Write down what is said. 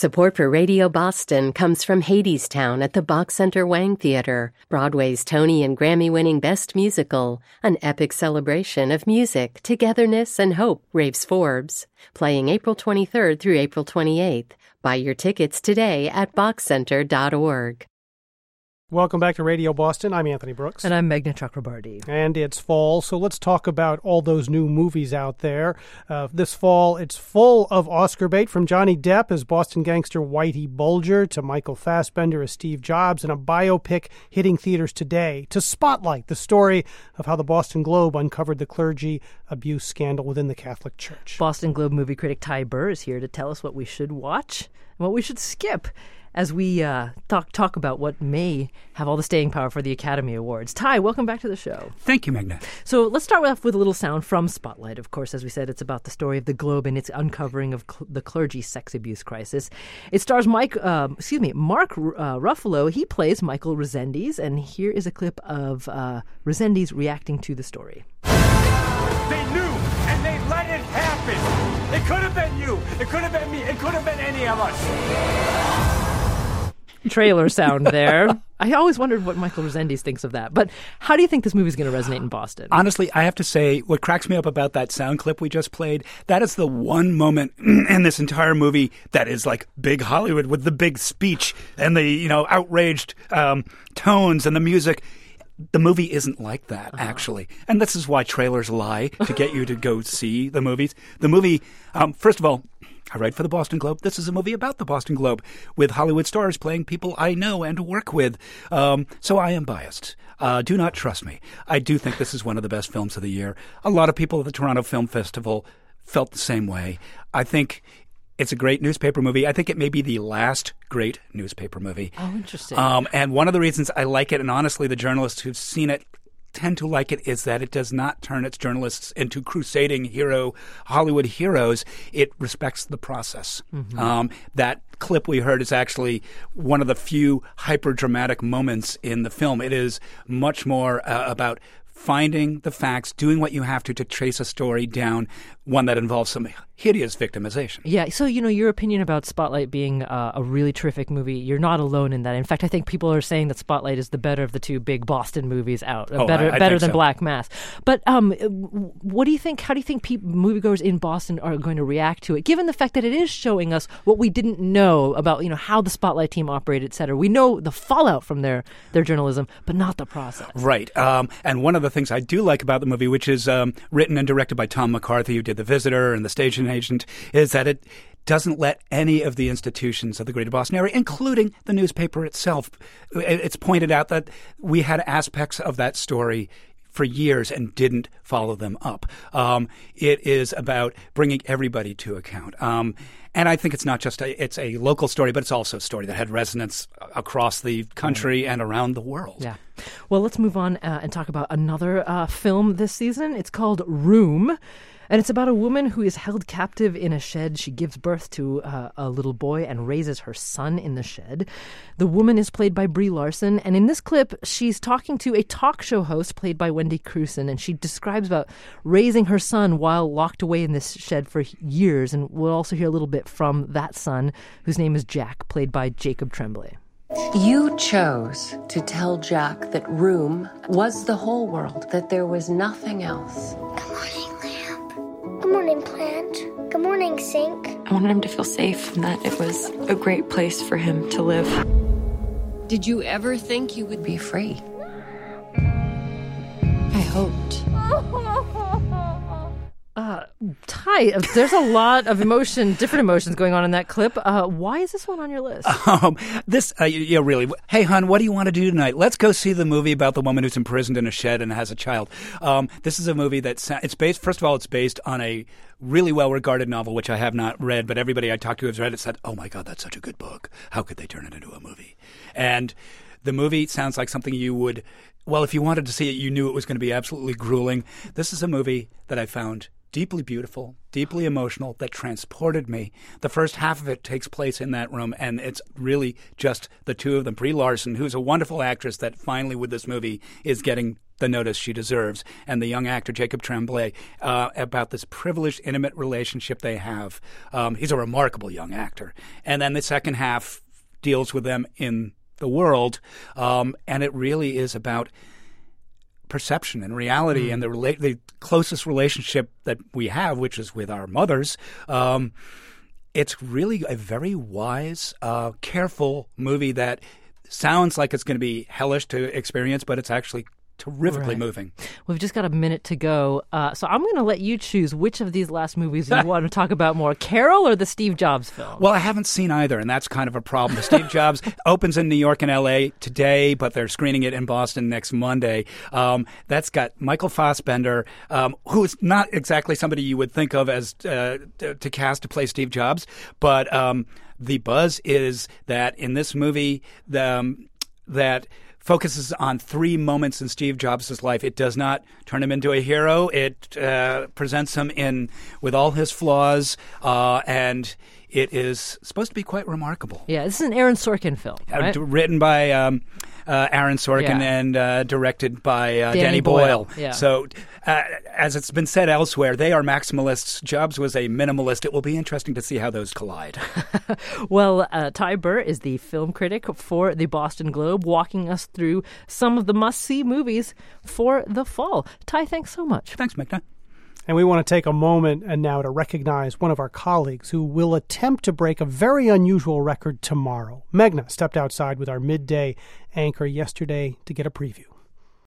Support for Radio Boston comes from Hadestown at the Bach Center Wang Theater, Broadway's Tony and Grammy-winning Best Musical, an epic celebration of music, togetherness, and hope, raves Forbes. Playing April 23rd through April 28th. Buy your tickets today at bachcenter.org. Welcome back to Radio Boston. I'm Anthony Brooks. And I'm Meghna Chakrabarty. And it's fall, so let's talk about all those new movies out there. This fall, it's full of Oscar bait, from Johnny Depp as Boston gangster Whitey Bulger to Michael Fassbender as Steve Jobs, and a biopic hitting theaters today to Spotlight, the story of how the Boston Globe uncovered the clergy abuse scandal within the Catholic Church. Boston Globe movie critic Ty Burr is here to tell us what we should watch and what we should skip as we talk about what may have all the staying power for the Academy Awards. Ty, welcome back to the show. Thank you, Meghna. So let's start off with a little sound from Spotlight. Of course, as we said, it's about the story of the Globe and its uncovering of the clergy sex abuse crisis. It stars Mark Ruffalo. He plays Michael Resendiz, and here is a clip of Resendiz reacting to the story. They knew, and they let it happen. It could have been you. It could have been me. It could have been any of us. Trailer sound there. I always wondered what Michael Resendiz thinks of that. But how do you think this movie is going to resonate in Boston? Honestly, I have to say, what cracks me up about that sound clip we just played, that is the one moment in this entire movie that is like big Hollywood, with the big speech and the, outraged tones and the music. The movie isn't like that, actually. And this is why trailers lie, to get you to go see the movies. The movie, first of all, I write for the Boston Globe. This is a movie about the Boston Globe, with Hollywood stars playing people I know and work with. So I am biased. Do not trust me. I do think this is one of the best films of the year. A lot of people at the Toronto Film Festival felt the same way. I think it's a great newspaper movie. I think it may be the last great newspaper movie. Oh, interesting. And one of the reasons I like it, and honestly the journalists who've seen it tend to like it, is that it does not turn its journalists into crusading Hollywood heroes. It respects the process. Mm-hmm. That clip we heard is actually one of the few hyper-dramatic moments in the film. It is much more about finding the facts, doing what you have to trace a story down, one that involves some hideous victimization. Yeah, so, your opinion about Spotlight being a really terrific movie, you're not alone in that. In fact, I think people are saying that Spotlight is the better of the two big Boston movies out. Better than Black Mass. But what do you think? How do you think moviegoers in Boston are going to react to it, given the fact that it is showing us what we didn't know about, how the Spotlight team operated, et cetera? We know the fallout from their journalism, but not the process. Right. And one of the things I do like about the movie, which is written and directed by Tom McCarthy, who did The Visitor and The Station Agent, is that it doesn't let any of the institutions of the greater Boston area, including the newspaper itself. It's pointed out that we had aspects of that story for years and didn't follow them up. It is about bringing everybody to account. And I think it's not just it's a local story, but it's also a story that had resonance across the country and around the world. Yeah. Well, let's move on and talk about another film this season. It's called Room. And it's about a woman who is held captive in a shed. She gives birth to a little boy and raises her son in the shed. The woman is played by Brie Larson. And in this clip, she's talking to a talk show host played by Wendy Crewson. And she describes about raising her son while locked away in this shed for years. And we'll also hear a little bit from that son, whose name is Jack, played by Jacob Tremblay. You chose to tell Jack that room was the whole world, that there was nothing else. Good morning, lamp. Good morning, plant. Good morning, sink. I wanted him to feel safe and that it was a great place for him to live. Did you ever think you would be free? I hoped. Ty, there's a lot of different emotions going on in that clip. Why is this one on your list? Really. Hey, hon, what do you want to do tonight? Let's go see the movie about the woman who's imprisoned in a shed and has a child. This is a movie it's based on a really well-regarded novel, which I have not read, but everybody I talked to who's read it said, oh my God, that's such a good book. How could they turn it into a movie? And the movie sounds like something you would, well, if you wanted to see it, you knew it was going to be absolutely grueling. This is a movie that I found deeply beautiful, deeply emotional, that transported me. The first half of it takes place in that room, and it's really just the two of them. Brie Larson, who's a wonderful actress that finally with this movie is getting the notice she deserves, and the young actor Jacob Tremblay about this privileged, intimate relationship they have. He's a remarkable young actor. And then the second half deals with them in the world, and it really is about perception and reality and the closest relationship that we have, which is with our mothers. It's really a very wise, careful movie that sounds like it's going to be hellish to experience, but it's actually terrifically moving. We've just got a minute to go, so I'm going to let you choose which of these last movies you want to talk about more, Carol or the Steve Jobs film? Well, I haven't seen either, and that's kind of a problem. The Steve Jobs opens in New York and L.A. today, but they're screening it in Boston next Monday. That's got Michael Fassbender, who's not exactly somebody you would think of as to cast to play Steve Jobs, but the buzz is that in this movie, that focuses on 3 moments in Steve Jobs' life. It does not turn him into a hero. It presents him with all his flaws, and it is supposed to be quite remarkable. Yeah, this is an Aaron Sorkin film, right? Written by Aaron Sorkin and directed by Danny Boyle. Yeah. So, as it's been said elsewhere, they are maximalists. Jobs was a minimalist. It will be interesting to see how those collide. Well, Ty Burr is the film critic for the Boston Globe, walking us through some of the must-see movies for the fall. Ty, thanks so much. Thanks, Meghna. And we want to take a moment and now to recognize one of our colleagues who will attempt to break a very unusual record tomorrow. Meghna stepped outside with our midday anchor yesterday to get a preview.